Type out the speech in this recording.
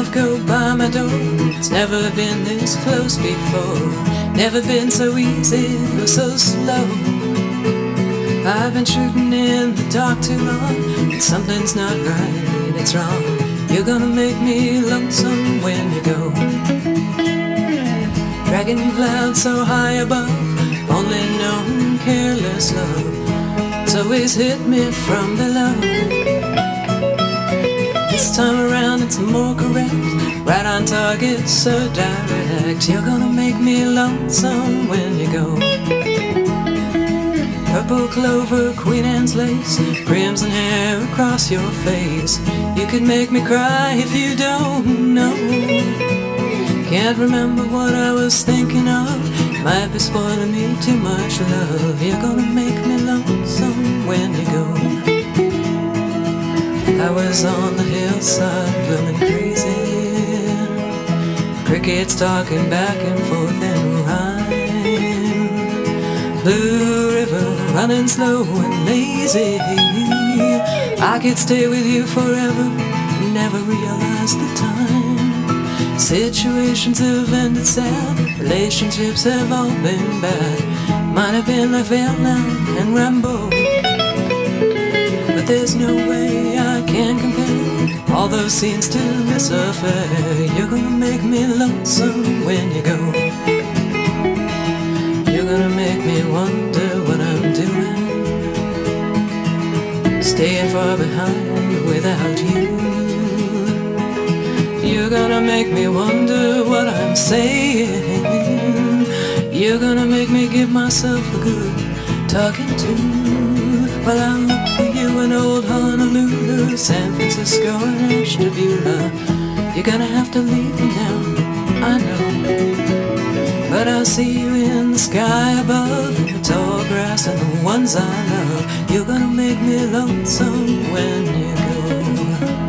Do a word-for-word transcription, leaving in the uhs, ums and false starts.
life go by my door. It's never been this close before, never been so easy or so slow. I've been shooting in the dark too long, but something's not right, it's wrong. You're gonna make me lonesome when you go. Dragging clouds so high above, only known careless love. It's always hit me from below. This time around it's more correct, right on target, so direct. You're gonna make me lonesome when you go. Purple clover, Queen Anne's lace, crimson hair across your face. You could make me cry if you don't know. Can't remember what I was thinking of, might be spoiling me too much love. You're gonna make me lonesome when you go. I was on the hillside blooming crazy, crickets talking back and forth in rhyme. Blue river running slow and lazy, I could stay with you forever, never realize the time. Situations have ended sad, relationships have all been bad. Might have been like Vietnam and Rambo, but there's no way I can compare all those scenes to this affair. You're gonna make me lonesome when you go. You're gonna make me wonder what I'm doing, staying far behind without you. You're gonna make me wonder what I'm saying. You're gonna make me give myself a good talking to, while I look for you in old Honolulu, San Francisco and Ashtabula. You're gonna have to leave me now, I know, but I'll see you in the sky above, in the tall grass and the ones I love. You're gonna make me lonesome when you go.